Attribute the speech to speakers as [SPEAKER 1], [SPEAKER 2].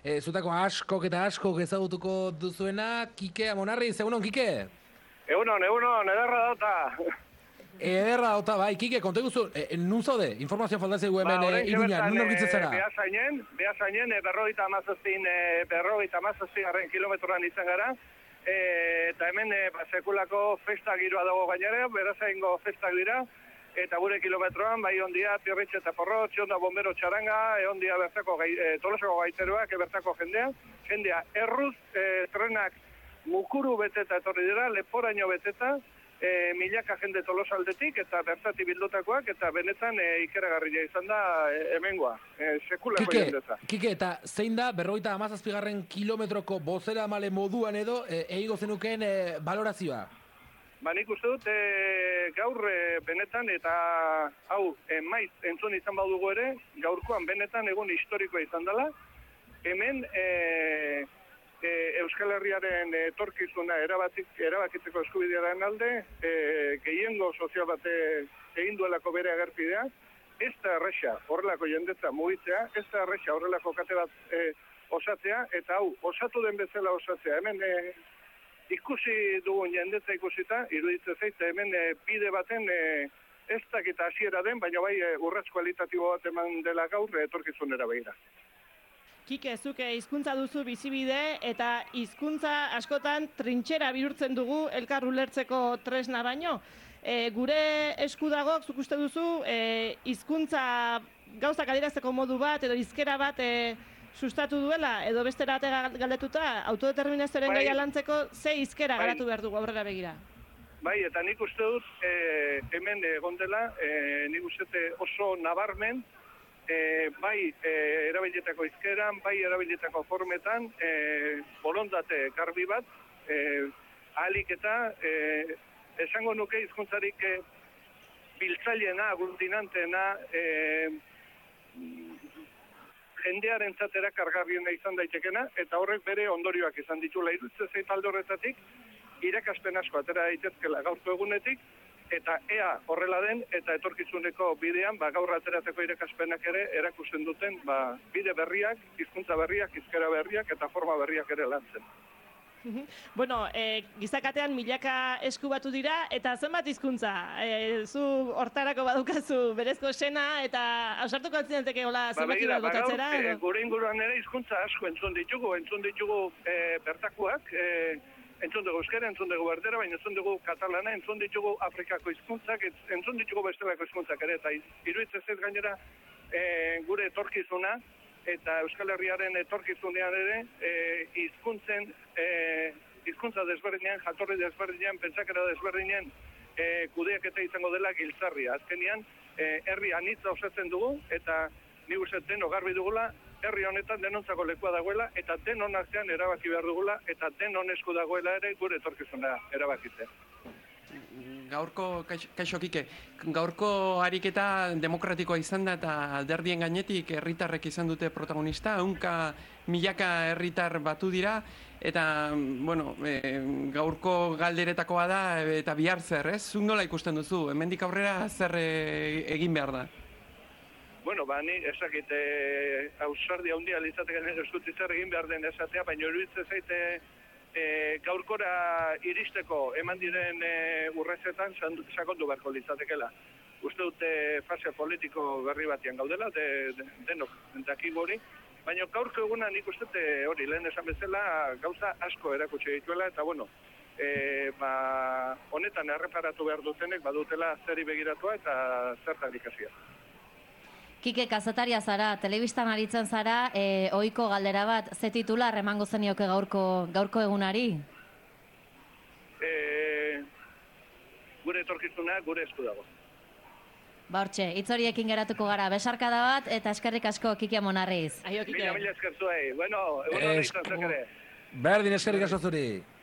[SPEAKER 1] zutako askok eta askok ezagutuko duzuena, Kike Amonarriz, egunon, Kike?
[SPEAKER 2] Egunon, ederra dauta.
[SPEAKER 1] Ederra dauta, bai, Kike, konta guzu, nun zaude? Informazioa faltatzegu hemen Iruñan, nun aurkitzen zara?
[SPEAKER 2] Behazainen, berrogeita amazazpigarren kilometroan izan gara, eta hemen sekulako festa giroa dago gainera, Beasaingo festak dira, eta gure kilometroan, bai ondia, Pirritxe eta Porrotx, onda bombero txaranga, ondia bertako Tolosako gaiteroak, bertako jendea erruz, trenak mukuru beteta etorri dira, leporaino beteta, milaka jende Tolosaldetik eta bertatik bildutakoak, eta benetan ikeragarria izan da hemengoa, sekulako jendeza.
[SPEAKER 1] Kike, eta zein da, berrogeita amazazpigarren kilometroko bozera male moduan edo, egingo zenukeen balorazioa?
[SPEAKER 2] Nik uste dut gaur benetan eta hau maiz entzun izan badugu ere, gaurkoan benetan egun historikoa izan dela. Hemen Euskal Herriaren etorkizuna erabakitzeko eskubidearen alde, gehiengo sozial bate egin duelako bere agerpidea, ez da erresa horrelako jendetza mugitzea, ez da erresa horrelako kate bat osatzea, eta hau, osatu den bezala osatzea. Hemen ikusi dugun jendetza ikusita, iruditzen zait, hemen bide baten ez dakit hasiera den, baina bai urrats kualitatibo bat eman dela gaur etorkizunera begira.
[SPEAKER 3] Kike, zuke hizkuntza duzu bizibide eta hizkuntza askotan trintxera bihurtzen dugu elkar ulertzeko tresna baino. Gure esku dago, zuk uste duzu, hizkuntza gauzak adierazteko modu bat edo hizkera bat sustatu duela, edo bestera galdetuta, autodeterminazioaren gaia lantzeko ze hizkera garatu behar dugu aurrera begira?
[SPEAKER 2] Bai, eta nik uste dut hemen egon dela, nik uste oso nabarmen, bai erabilietako hizkeran, bai erabilietako formetan, borondate garbi bat, ahalik eta esango nuke hizkuntzarik biltzaileena, aglutinanteena, jendearen zatera kargarriena izan daitekena, eta horrek bere ondorioak izan ditula iruditzen zait alde horretatik, irakaspen asko atera daitezkela gaurko egunetik, eta ea horrela den, eta etorkizuneko bidean, gaur aterateko irakaspenak ere erakusten duten, bide berriak, hizkuntza berriak, hizkera berriak, eta forma berriak ere lantzen.
[SPEAKER 3] Bueno, gizakatean milaka esku batu dira, eta zenbat hizkuntza? Zu hortarako badukazu berezko sena, eta ausartuko altzinateke hola zenbaki bat botatzera?
[SPEAKER 2] Gure inguruan ere hizkuntza asko entzun ditugu bertakoak, entzun dugu euskera, entzun dugu berdera, baina entzun dugu katalana, entzun ditugu Afrikako hizkuntzak, entzun ditugu bestelako hizkuntzak ere, eta iruditzen zait gainera gure etorkizuna, eta Euskal Herriaren etorkizunean ere, hizkuntza desberdinean, jatorri desberdinean, pentsakera desberdinean, kudeaketa izango dela giltzarria. Azkenean, herri anitza osatzen dugu, eta nik uste deno garbi dugula, herri honetan denontzako lekua dagoela, eta denon artean erabaki behar dugula, eta denon esku dagoela ere gure etorkizuna erabakitzea.
[SPEAKER 4] Gaurko, kaixo Kike, gaurko ariketa demokratikoa izan da eta alderdien gainetik herritarrek izan dute protagonista, milaka herritar batu dira, eta, bueno, gaurko galderetakoa da eta bihar zer, ez? Zuk nola ikusten duzu, hemendik aurrera zer egin behar da?
[SPEAKER 2] Bueno, ni ezakit ausardia handia litzateke ez dut zer egin behar den esatea, baina iruditzen zaite gaurkora iristeko eman diren urrezetan sakondu beharko litzatekela. Uste dute fase politiko berri batian gaudela, denok dakigu hori, baina gaurko eguna nik uste hori lehen esan bezala gauza asko erakutsi dituela, eta bueno, honetan erreparatu behar dutenek badutela zeri begiratua eta zertan ikasia.
[SPEAKER 5] Kike, kazetaria zara, telebistan aritzen zara, ohiko galdera bat, ze titular emango zenioke gaurko egunari?
[SPEAKER 2] Gure etorkizuna, gure esku dago.
[SPEAKER 5] Hortxe, hitz horiekin geratuko gara, besarkada bat, eta eskerrik asko Kike Amonarriz.
[SPEAKER 3] Aio, Kike.
[SPEAKER 2] Mila esker zuei. Bueno, egun hori izan zekere.
[SPEAKER 1] Berdin eskerrik asko zuri.